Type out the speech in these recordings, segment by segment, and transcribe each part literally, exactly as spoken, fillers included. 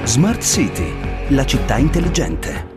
Smart City, la città intelligente.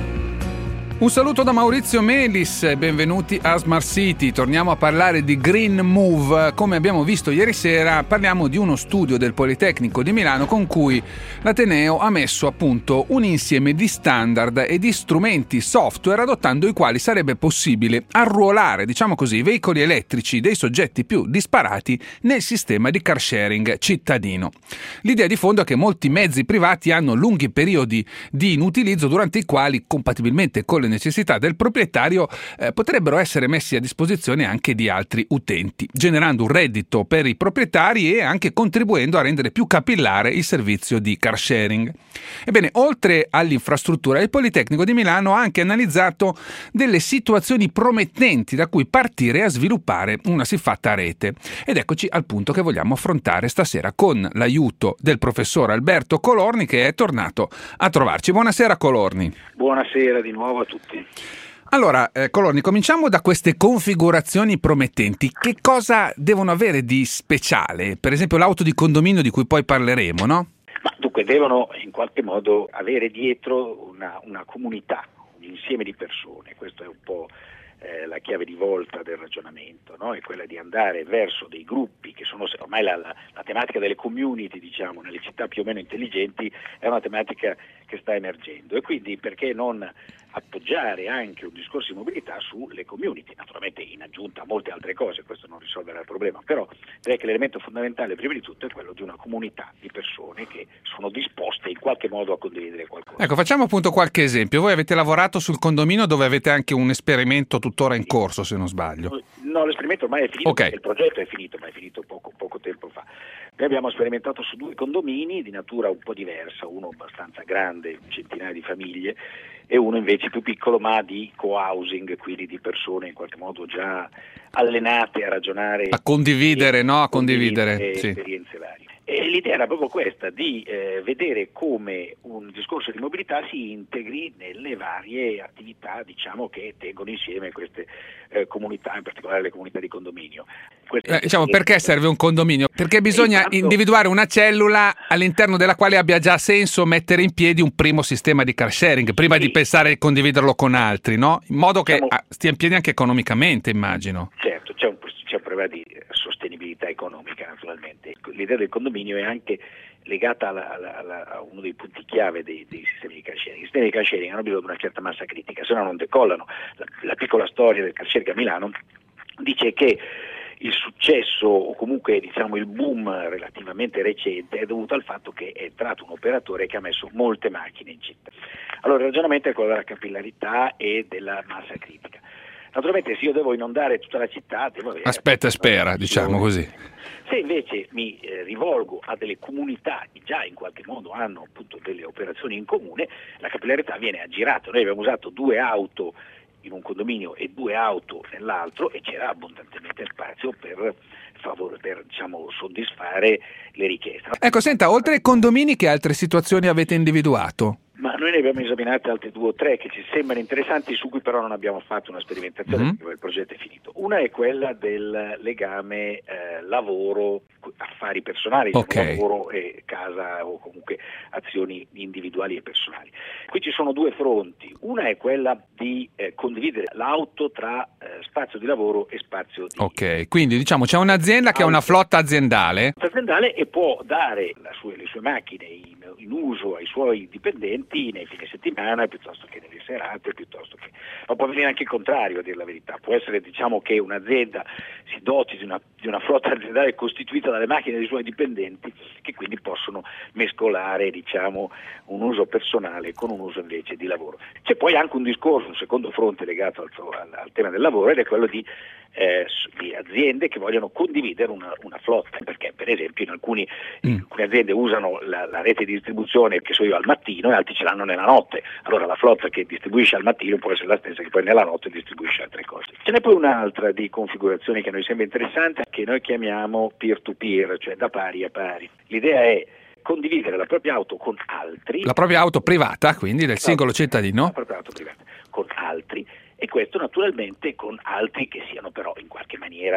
Un saluto da Maurizio Melis e benvenuti a Smart City. Torniamo a parlare di Green Move. Come abbiamo visto ieri sera, parliamo di uno studio del Politecnico di Milano con cui l'Ateneo ha messo a punto un insieme di standard e di strumenti software adottando i quali sarebbe possibile arruolare, diciamo così, i veicoli elettrici dei soggetti più disparati nel sistema di car sharing cittadino. L'idea di fondo è che molti mezzi privati hanno lunghi periodi di inutilizzo durante i quali, compatibilmente con le necessità del proprietario, eh, potrebbero essere messi a disposizione anche di altri utenti, generando un reddito per i proprietari e anche contribuendo a rendere più capillare il servizio di car sharing. Ebbene, oltre all'infrastruttura, il Politecnico di Milano ha anche analizzato delle situazioni promettenti da cui partire a sviluppare una siffatta rete. Ed eccoci al punto che vogliamo affrontare stasera con l'aiuto del professor Alberto Colorni, che è tornato a trovarci. Buonasera Colorni. Buonasera di nuovo a tutti. Allora, eh, Colorni, cominciamo da queste configurazioni promettenti. Che cosa devono avere di speciale? Per esempio l'auto di condominio di cui poi parleremo, no? Ma dunque devono in qualche modo avere dietro una, una comunità, un insieme di persone. Questo è un po' eh, la chiave di volta del ragionamento, no? È quella di andare verso dei gruppi che sono ormai la, la, la tematica delle community, diciamo, nelle città più o meno intelligenti è una tematica che sta emergendo, e quindi perché non appoggiare anche un discorso di mobilità sulle community, naturalmente in aggiunta a molte altre cose. Questo non risolverà il problema, però direi che l'elemento fondamentale prima di tutto è quello di una comunità di persone che sono disposte in qualche modo a condividere qualcosa. Ecco, facciamo appunto qualche esempio. Voi avete lavorato sul condominio dove avete anche un esperimento tuttora in corso, se non sbaglio. No, l'esperimento ormai è finito, okay. Il progetto è finito, ma è finito poco, poco tempo fa. Noi abbiamo sperimentato su due condomini di natura un po' diversa, uno abbastanza grande, centinaia di famiglie, e uno invece più piccolo ma di co-housing, quindi di persone in qualche modo già allenate a ragionare, a condividere, no? A condividere, condividere sì. esperienze varie. E l'idea era proprio questa, di eh, vedere come un discorso di mobilità si integri nelle varie attività, diciamo, che tengono insieme queste eh, comunità, in particolare le comunità di condominio. Eh, diciamo, perché serve un condominio? Perché bisogna intanto individuare una cellula all'interno della quale abbia già senso mettere in piedi un primo sistema di car sharing, prima sì. di pensare di condividerlo con altri, no? In modo che diciamo, stia in piedi anche economicamente, immagino. Certo, c'è un, c'è un problema di sostenibilità economica, naturalmente. L'idea del condominio è anche legata alla, alla, alla, a uno dei punti chiave dei, dei sistemi di car sharing. I sistemi di car sharing hanno bisogno di una certa massa critica, se no non decollano. La, la piccola storia del car sharing a Milano dice che il successo, o comunque diciamo il boom relativamente recente, è dovuto al fatto che è entrato un operatore che ha messo molte macchine in città. Allora il ragionamento è quello della capillarità e della massa critica. Naturalmente se io devo inondare tutta la città devo avere... Aspetta e spera, diciamo così. Se invece mi eh, rivolgo a delle comunità che già in qualche modo hanno appunto delle operazioni in comune, la capillarità viene aggirata. Noi abbiamo usato due auto in un condominio e due auto nell'altro e c'era abbondantemente spazio per, favore, per diciamo, soddisfare le richieste. Ecco, senta, oltre ai condomini, che altre situazioni avete individuato? Ma noi ne abbiamo esaminate altre due o tre che ci sembrano interessanti, su cui però non abbiamo fatto una sperimentazione, mm-hmm. perché il progetto è finito. Una è quella del legame eh, lavoro, affari personali, okay. lavoro e casa, o comunque azioni individuali e personali. Qui ci sono due fronti. Una è quella di eh, condividere l'auto tra eh, spazio di lavoro e spazio di... Ok, quindi diciamo c'è un'azienda che ha una flotta aziendale. aziendale e può dare la sue, le sue macchine in, in uso ai suoi dipendenti nei fine settimana piuttosto che nelle serate, piuttosto che... ma può avvenire anche il contrario, a dire la verità. Può essere, diciamo, che un'azienda si doti di una, di una flotta aziendale costituita dalle macchine dei suoi dipendenti, che quindi possono mescolare, diciamo, un uso personale con un uso invece di lavoro. C'è poi anche un discorso, un secondo fronte legato al, al, al tema del lavoro, ed è quello di Eh, di aziende che vogliono condividere una, una flotta, perché per esempio in, alcuni, mm. in alcune aziende usano la, la rete di distribuzione, che so io, al mattino, e altri ce l'hanno nella notte. Allora la flotta che distribuisce al mattino può essere la stessa che poi nella notte distribuisce altre cose. Ce n'è poi un'altra di configurazioni che a noi sembra interessante, che noi chiamiamo peer-to-peer, cioè da pari a pari. L'idea è condividere la propria auto con altri, la propria auto privata, quindi del singolo cittadino, la propria auto privata con altri, e questo naturalmente con altri che siano però in qualche maniera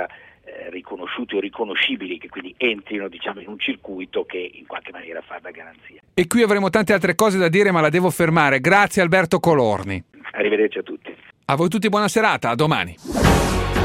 eh, riconosciuti o riconoscibili, che quindi entrino, diciamo, in un circuito che in qualche maniera fa da garanzia. E qui avremo tante altre cose da dire, ma la devo fermare. Grazie Alberto Colorni. Arrivederci a tutti. A voi tutti buona serata, a domani.